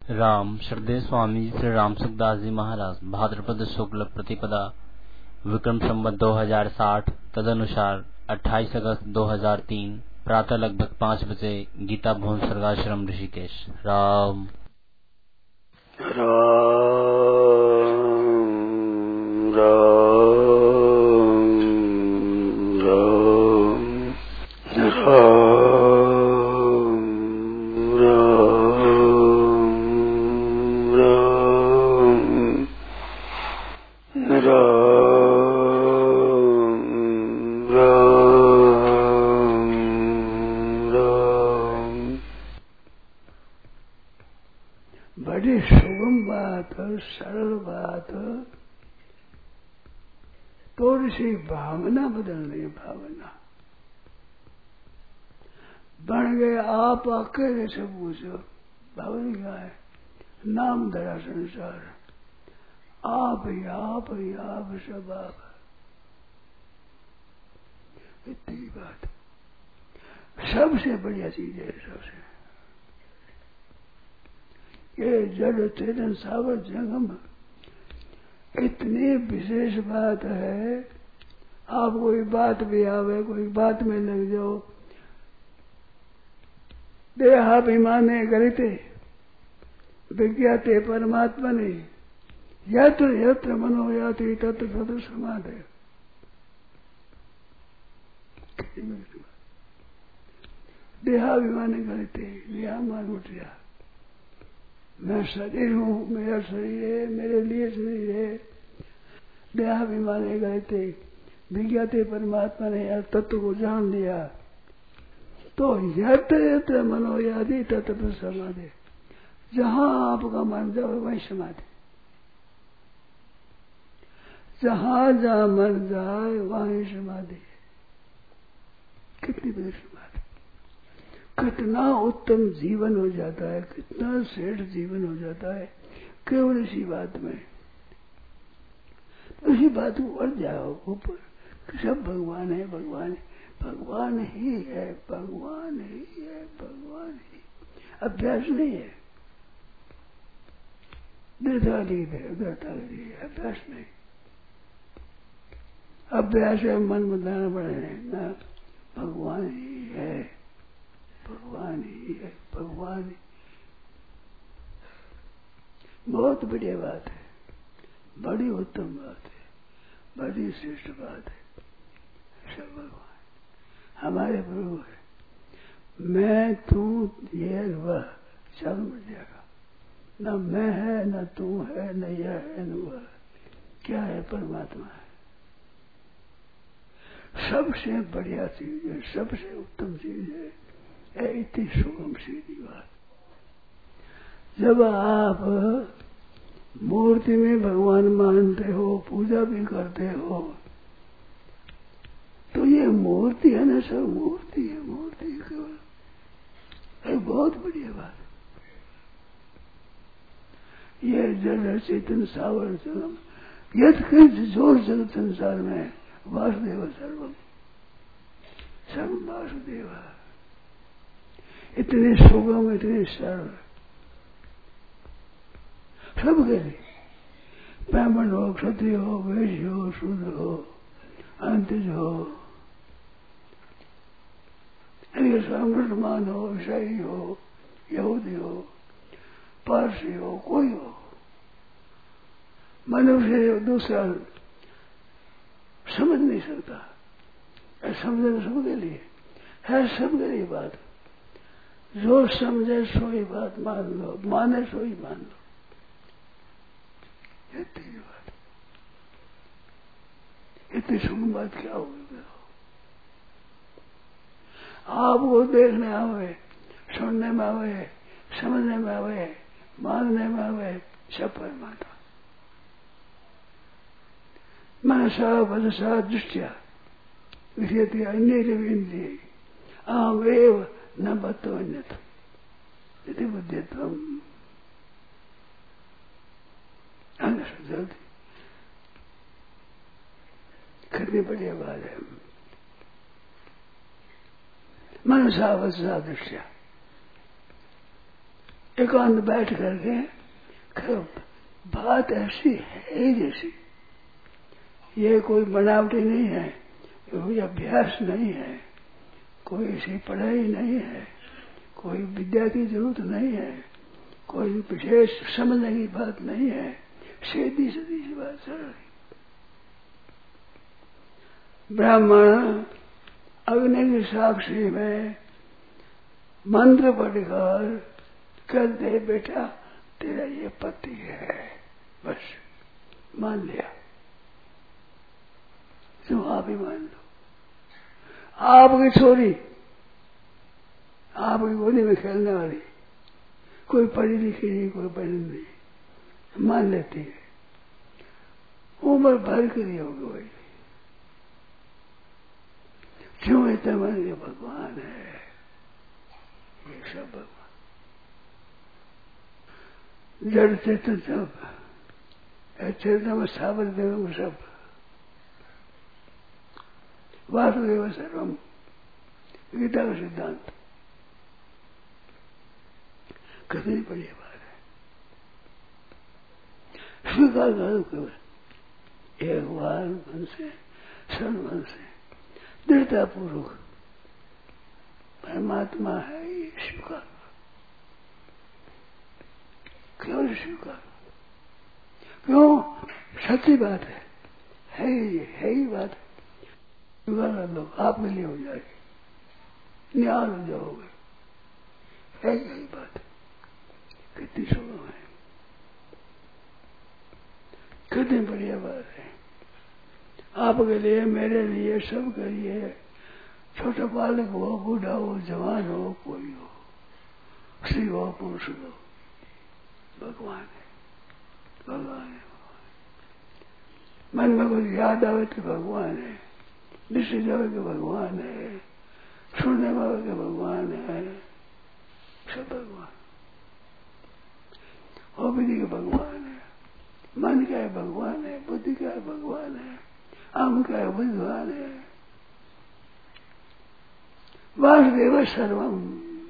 राम श्रद्धेय स्वामी श्री राम सुखदास जी महाराज भाद्रपद शुक्ल प्रतिपदा विक्रम संवत 2060 तदनुसार 28 अगस्त 2003 प्रातः लगभग 5 बजे गीता भवन सर्गाश्रम ऋषिकेश। राम बड़ी सुगम बात, सरल बात, थोड़ी सी भावना बदलनी। भावना बन गए आप अकेले से पूछो। भावना क्या है? नाम धरा संसार, आप ही आप ही आप, सब आप। इतनी बात सबसे बढ़िया चीज है। सबसे ये जड़ चेतन सावर जंगम इतनी विशेष बात है। आप कोई बात भी आवे, कोई बात में लग जाओ, देहाभिमाने गलिते विज्ञाते परमात्मा ने यत्र यत्र मनो याति तत्र तत्र समाधि। देहाभिमाने गलिते, देहाभिमान उठ गया। मैं शरीर हूँ, मेरा शरीर है, मेरे लिए शरीर है। देहाभिमाने गलिते विज्ञाते परमात्मा ने यार तत्व को जान लिया तो यत्र यत्र मनो याति तत्र तत्र समाधि। जहां आपका मन जाए वहीं समाधि, जहां जहां मन जाए वहीं समाधि। कितनी बड़ी समाधि, कितना उत्तम जीवन हो जाता है, कितना श्रेष्ठ जीवन हो जाता है केवल इसी बात में। तो इसी बात को बढ़ जाओ ऊपर, सब भगवान है, भगवान है, भगवान ही है, भगवान ही है, भगवान ही। अभ्यास नहीं है, दृढ़ता ली है, दृढ़ता ली है, अभ्यास नहीं। अभ्यास है मन बताना पड़े ना, भगवान ही है, भगवान ही है, भगवान ही। बहुत बढ़िया बात है, बड़ी उत्तम बात है, बड़ी श्रेष्ठ बात है। सब भगवान हमारे प्रभु है। मैं तू ये वह सब मिल जाएगा। न मैं है, न तू है, न यह है, न वह। क्या है? परमात्मा है। सबसे बढ़िया चीज है, सबसे उत्तम चीज है। इतनी सुगम सीधी बात। जब आप मूर्ति में भगवान मानते हो, पूजा भी करते हो, तो ये मूर्ति है ना, सब मूर्ति है, मूर्ति केवल। बहुत बढ़िया बात। ये जड़ चेतन सावर जगम यद जोर जगत संसार में वासुदेव सर्वम, सर्व वासुदेव। इतने सुगम, इतने सरल, सबके लिए। ब्राह्मण हो, क्षत्रिय हो, वैश्य हो, शूद्र हो, अंतज हो, मुसलमान हो, ईसाई हो, यहूदी हो, पारसी हो, कोई हो, मनुष्य दूसरा समझ नहीं सकता। समझना सबके लिए है, सबके लिए बात। जो समझे सोई बात मान लो, माने सोई मान लो। इतनी बात, इतनी सुगम बात क्या होगी? आपको देखने आवे, सुनने में आवे, समझने में आवे, मानने में आवे, सब परमात्मा। मनसा वचसा दृष्टिया विषयति अन्येन्द्रिय अहमेव न बतो अन्यथा यदि बुद्धित्वम। जल्दी कितनी बढ़िया बात है। मनसा वचसा दृष्टिया एकांत बैठ करके बात ऐसी है जैसी, ये कोई बनावटी नहीं है, कोई अभ्यास नहीं है, कोई ऐसी पढ़ाई नहीं है, कोई विद्या की जरूरत नहीं है, कोई विशेष समझने की बात नहीं है, सीधी सीधी सी बात चल रही। ब्राह्मण अग्नि की साक्षी में मंत्र पढ़कर कहते बेटा तेरा ये पति है, बस मान लिया, तुम आप ही मान लो। आपकी छोरी आपकी गोदी में खेलने वाली, कोई पढ़ी लिखी नहीं, कोई पढ़ी नहीं, मान लेती है, उम्र भर के लिए होगी वही। क्यों इतना मन के भगवान है, ये सब भगवान जड़ चेतन सब, चेतन में सावर देव सब, वासुदेव सर्वम, गीता का सिद्धांत। कितनी बढ़िया बात है, स्वीकार करो केवल एक बार मन से, क्षण मन से, दृढ़ता पूर्वक परमात्मा है ये स्वीकार, केवल स्वीकार। क्यों? सच्ची बात है ही बात है, स्वीकार कर लो, आपके लिए हो जाएगी, निहाल हो जाओगे, है यही बात है। कितनी सुगम है, कितनी बढ़िया बात है। आपके लिए, मेरे लिए, सबके लिए, छोटा बालक हो, बूढ़ा हो, जवान हो, कोई हो, स्त्री हो, पुरुष हो, भगवान है, भगवान है, भगवान। मन में कुछ याद आवे तो भगवान है, दृष्टि जावे के भगवान है, सुनने में आवे के भगवान है, सब भगवान। और विधि के भगवान है, मन का है भगवान है, बुद्धि का है भगवान है, आम का है भगवान है। वासुदेव सर्वम,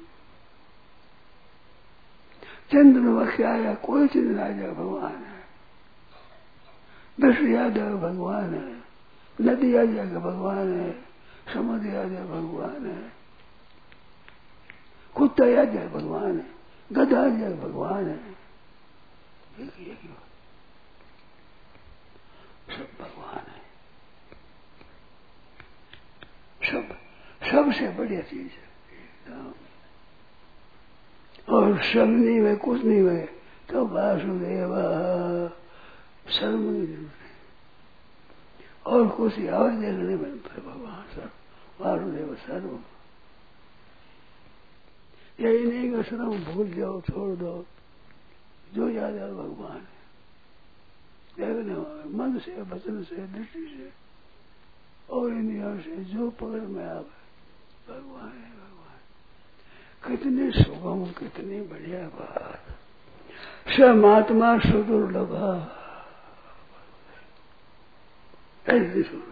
चंद्रमा क्या आया, कोई चीज ना आ जाए, भगवान है। दृष्टि आ जाए भगवान है, नदी आ जाएगा भगवान है, समुद्र आ जाए भगवान है, कुत्ता आ जाए भगवान है, गधा आ जाए भगवान है, सब भगवान है। सब सबसे बढ़िया चीज है, और सब नहीं में कुछ नहीं में तो वासुदेव सर्व की जरूरत है, और कुछ और देखने में भगवान सर्व, वासुदेव सर्व। यही नहीं कि सर्व भूल जाओ, छोड़ दो, जो याद है भगवान है, देखने मन से, वचन से, दृष्टि से और इंद्रियों से जो पकड़ में आवे, भगवान है, भगवान। कितनी सुगम, कितनी बढ़िया बात। समात्मा सुदुर्लभा, ऐसी सुगम।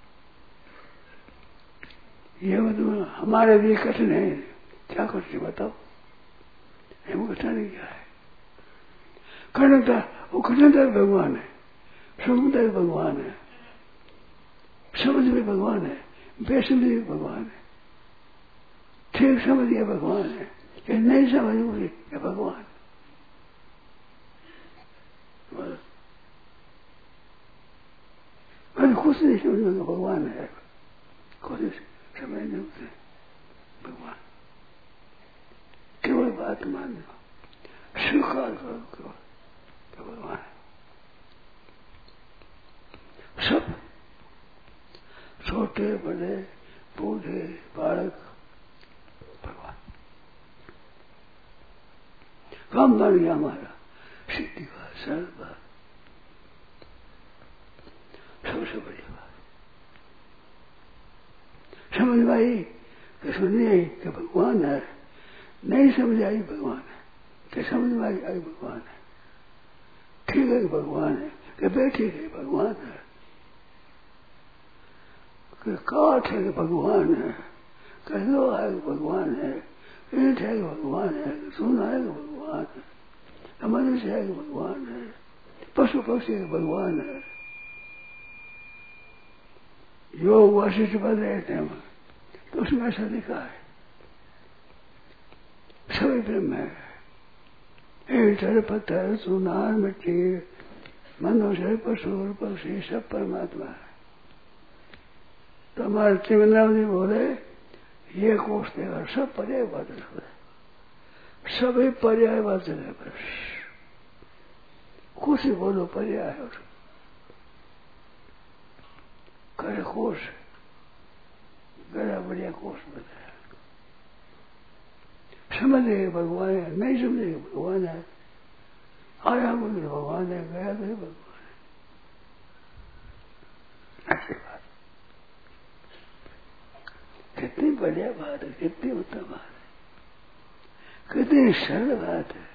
ये मतलब हमारे लिए कठिन है, क्या कठिन बताओ, हम कठिन क्या है? कठिनता, वो कठिनता भगवान है, समुद्र भगवान है, समझ भी भगवान है, बेसमझ भी भगवान है, ठीक समझिए भगवान है, कि नहीं समझोगे ये भगवान। अरे कुछ नहीं समझोगे भगवान है, कुछ समझ नहीं होते भगवान। केवल बात मान लो, स्वीकार करो केवल भगवान है। सब छोटे बड़े बूढ़े बालक भगवान, काम बन गया हमारा, सिद्धि बात, सरल बात, सबसे बड़ी बात। समझ में आई कि सुननी आई कि भगवान है, नहीं समझ आई भगवान है, कि समझ में आई भगवान है, ठीक है भगवान है, कि बेठीक है भगवान है, कि काठ है भगवान है, कि लोहा है भगवान है, ईंट है कि भगवान है, सोना है कि भगवान है, मनुष्य है कि भगवान है, पशु पक्षी है कि भगवान है। योग वशिष्ठ बन रहे थे तो उसमें ऐसा लिखा है सभी ब्रह्म है। ईंट है, पत्थर, सुनार, मिट्टी, मनुष्य, पशु और पक्षी सब परमात्मा है। तो हमारे चिमनराम जी बोले ये कोष देगा सब पर्यायवाचक है, सभी पर्यायवाचक है। बस कुछ ही बोलो पर्याय है। करे कोष बड़ा बढ़िया कोष बताया। समझे भगवान है, नहीं समझे भगवान है, आया बोले भगवान है, गया तो भगवान है। ऐसी बात कितनी बढ़िया बात है, कितनी उत्तम बात है, कितनी सरल बात है।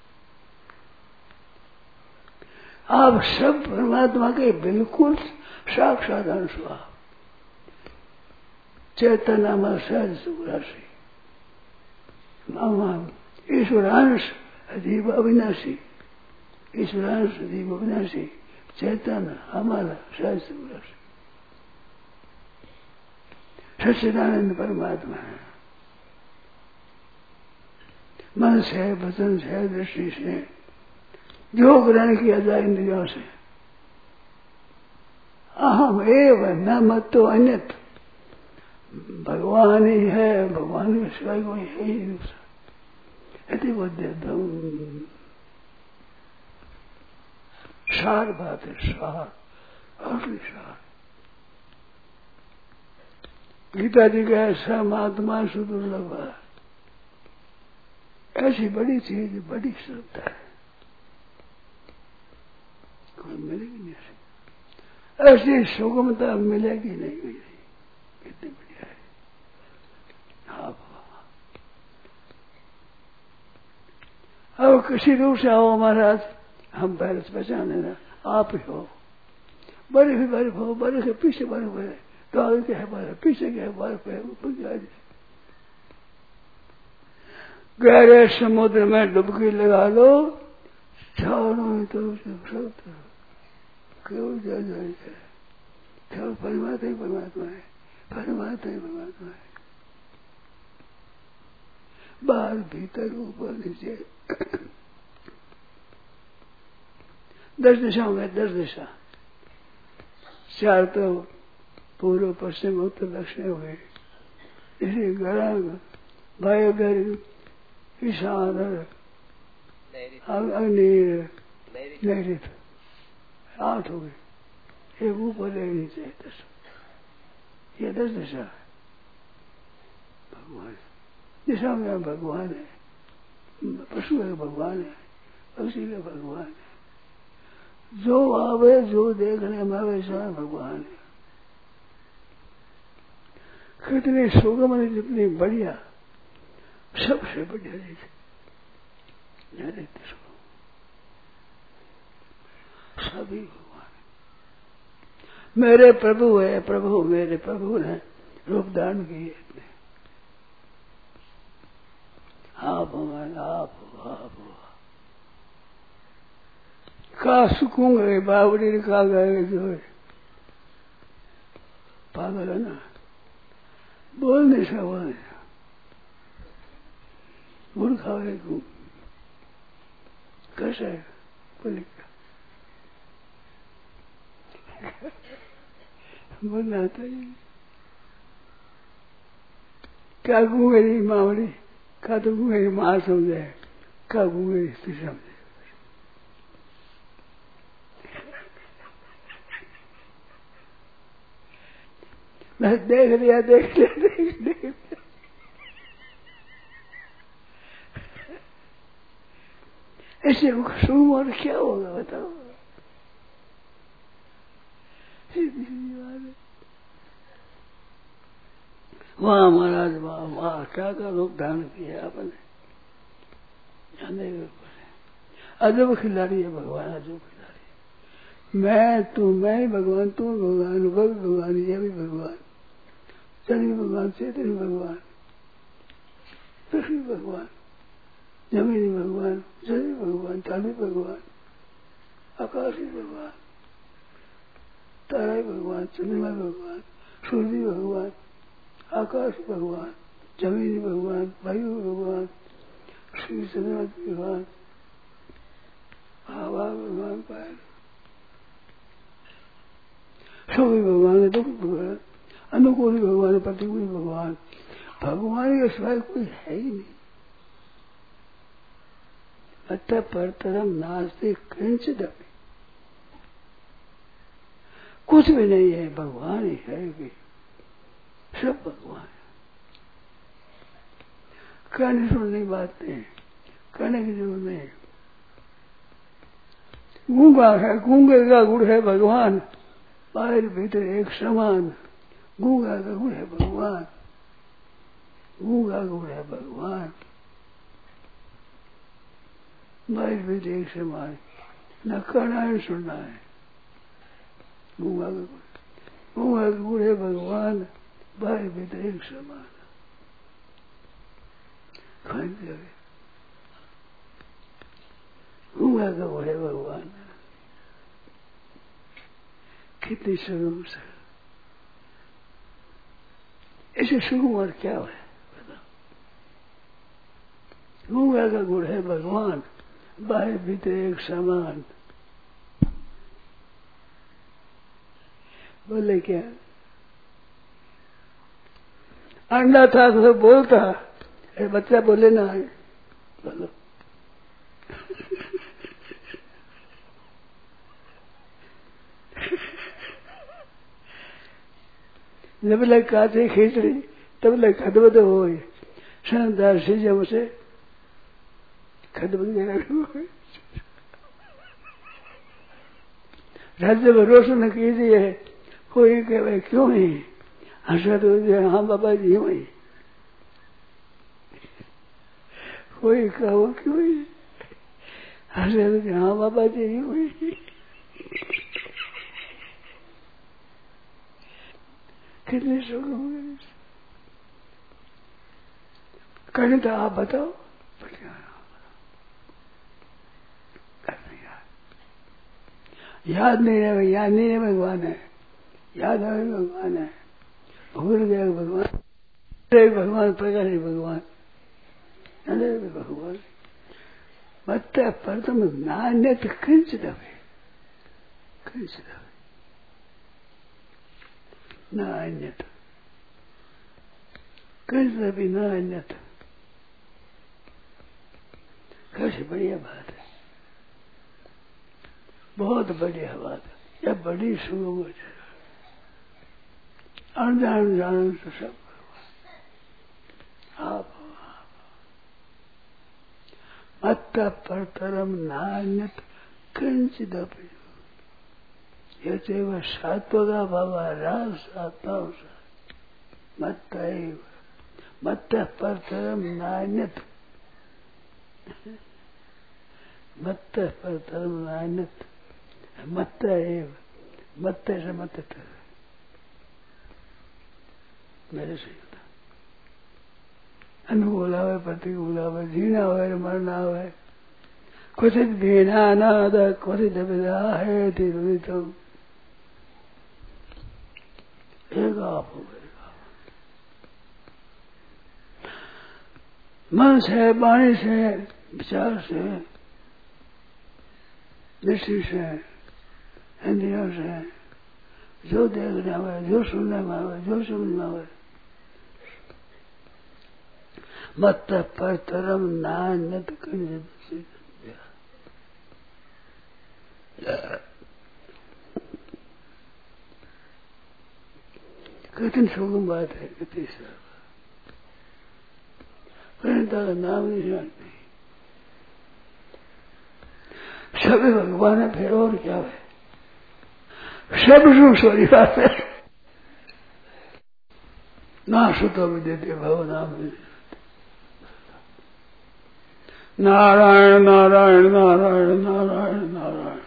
आप सब परमात्मा के बिल्कुल साक्षात अंश हो। आप चैतन्य सहज सुराशि मामा ईश्वरांश अजीब अविनाशी, ईश्वरांश अजीब अविनाशी चैतन्य हमारा सहज सुराशि सच्चिदानंद परमात्मा है। मन से, वचन से, दृष्टि से जो ग्रहण किया जाए इंद्रियों से, अहम एव न मत तो अन्यत, भगवान ही है, भगवान के सिवाय कोई है ही दूसरा। यदि वो ब्रह्म सार बात है, सार असली सार। गीता जी का ऐसा महात्मा सुदुर्लभ है, ऐसी बड़ी चीज, बड़ी श्रद्धा है, कोई मिलेगी नहीं ऐसी सुगमता मिलेगी नहीं मिलेगी। कितनी बढ़िया है। हाँ अब किसी रूप से आओ महाराज, हम पहले से पहचान लेना आप ही हो। बड़े भी बर्फ हो, बर्फ के पीछे बर्फ है, तो आगे क्या है बर्फ, पीछे क्या है बर्फ है। गहरे समुद्र में डुबकी लगा लो, चारों तरफ से सब तरफ केवल जल जल है, केवल परमात्मा ही परमात्मा है, परमात्मा ही परमात्मा है। बाहर भीतर ऊपर नीचे 10 दिशाओं में 10 दिशा, 4 तो पूर्व पश्चिम उत्तर दक्षिण हो गए। इसी गरम वायुगर ईशान अग्नि नैऋत 8 हो गए। एक ऊपर एक नीचे 10, ये 10 दिशा है। भगवान दिशा में भगवान है, पशु का भगवान है, पक्षी का भगवान है, जो आवे जो देखने में आवे सब भगवान है। कितनी सुगम है, जितनी बढ़िया, सबसे बढ़िया चीज सभी भगवान मेरे प्रभु है, प्रभु मेरे प्रभु ने रूप दान किए। आप भगवान आप हो। का सुकून गए बाबरी का गए जो है पागल है ना, बोल नहीं सकता, बोल नहीं सकता, मूर्खा है तू, कैसे बोलेगा बोलना आता है क्या गूंगेरी मावड़ी का तो गूंगेरी मां समझे, का गूंगेरी स्त्री समझे। मैं देख लिया देख लिया ऐसे शुरू और क्या होगा बताओ। वाह महाराज वाह वाह, क्या का रूप धारण किया आपने, जाने के ऊपर अजब खिलाड़ी है भगवान, अजब खिलाड़ी। मैं ही भगवान, तू भगवान, वह भी भगवान, ये भी भगवान, चल भी भगवान, चेतन भगवान, पृथ्वी भगवान, जमीनी भगवान, जल भगवान, ताली भगवान, आकाशी भगवान, तारा भगवान, चंद्रमा भगवान, सूर्य भगवान, आकाश भगवान, जमीनी भगवान, वायु भगवान, श्री चंद्रमा भगवान, हवा भगवान, पायल सभी भगवान, दुख भगवान, अनुकूल भगवान, प्रतिकूल भगवान। भगवान के सिवाय कोई है ही नहीं। अतः परतरम नास्ति किंचित अपि, कुछ भी नहीं है, भगवान ही है कि सब भगवान है। कहने सुनने बात नहीं, कहने की जरूरत नहीं। गूंगा है, गूंगे का गुण है भगवान, बाहर भीतर एक समान। गूंगा का गुण है भगवान, गूंगा का गुण है भगवान, बाहर भीतर एक समान। न कहना है सुनना है। गूंगा का गुण है भगवान, बाहर भीतर एक समान। गूंगा का गुण है भगवान। कितनी सुगम से ऐसे सुगम और क्या है बताओ। गूंगा का गुण है भगवान, बाहर भीतर एक समान। बोले क्या अंडा था तो बोलता, बच्चा बोले ना है बोलो। जब लग काचे खींचड़ी तब लग खदबद हो शानदार से जब से खदबद राज्य में रोशन कीजिए। कोई कहे क्यों ही हंसा तो हाँ बाबा जी हुई। कोई कहो क्यों ही हंसा तो हाँ बाबा जी हुई। कितने सुख होंगे कहने तो आप बताओ। याद नहीं रहे, याद नहीं रहे भगवान है, याद आए भगवान है, भूल गया भगवान, भगवान प्रकाश भगवान, भगवान मत प्रथम नान्य किंचित किंचित न अन्यत, किंचित भी न अन्यत। कैसी बढ़िया बात है, बहुत बढ़िया बात है। यह बड़ी सुगम है। अनजान जान से सब आप मत परतरम नान्यत किंचित अपि। यह सात्वगा भावा रास आत्मा मत मत परतरम नान्यत, मत परतरम नान्यत, मत एव, मत से मत मेरे से अनुकूल आवे प्रतिकूल आवे, जीना हो मरना हो, क्वचित भीना नाद क्वचित विदा है तीर्थम। एक आप हो मन से, वाणी से, विचार से, दृष्टि से, इंद्रियों से, जो देखने में, जो सुनने में आवे, जो समझ में आवे, मत परतरम नान्यत किंचित। कितनी सुगम बात है, कितनी सरल। का नाम नहीं जानते, सभी भगवान है, फिर और क्या है। सब सुख सॉरी बात है। ना सुतो भी देते भव नाम भी देते। नारायण नारायण नारायण नारायण नारायण।